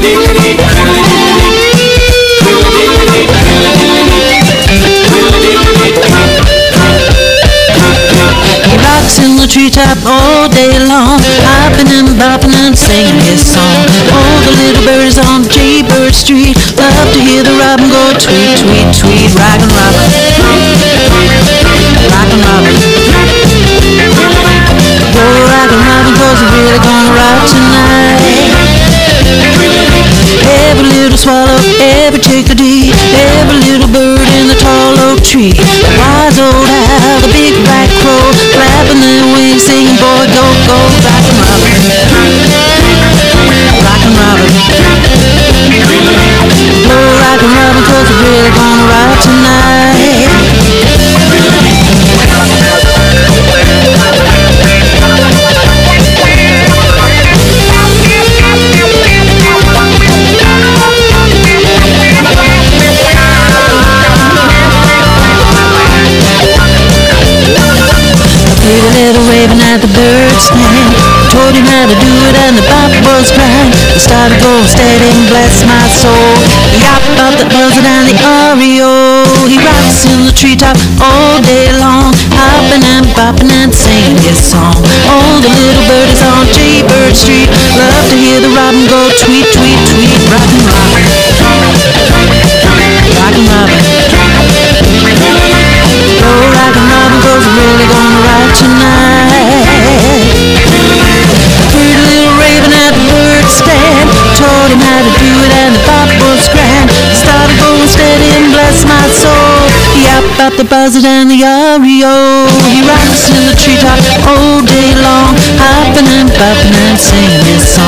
He rocks in the treetop all day long, hopping and bopping and singing his song. All the little birds on Jaybird Street love to hear the robin go tweet, tweet, tweet. Rockin' Robin, rockin' Robin, go rockin' Robin, 'cause we're really gonna rock tonight. Every little swallow, every chickadee, every little bird in the tall oak tree, the wise old owl, the big black crow, flapping their wings, singing, boy, go, go, rockin' Robin, rockin' Robin, go rockin' Robin, 'cause we're really gonna rock tonight. Pretty little raven at the bird stand told him how to do it, and the pop was crying. He started going steady and bless my soul. He hopped up the buzzard and the REO. He rocks in the treetop all day long, hopping and bopping and singing his song. All the little birdies on Jaybird Street love to hear the robin go tweet, tweet, tweet. Rockin' Robin, rockin' Robin, go rockin' Robin, 'cause we're really gonna rock tonight. Pretty little raven at the bird stand taught him how to do it, and the pop was grand. Started going steady and bless my soul. He hopped out the buzzard and the REO. He rocks in the treetop all day long, hopping and bopping and singing his song.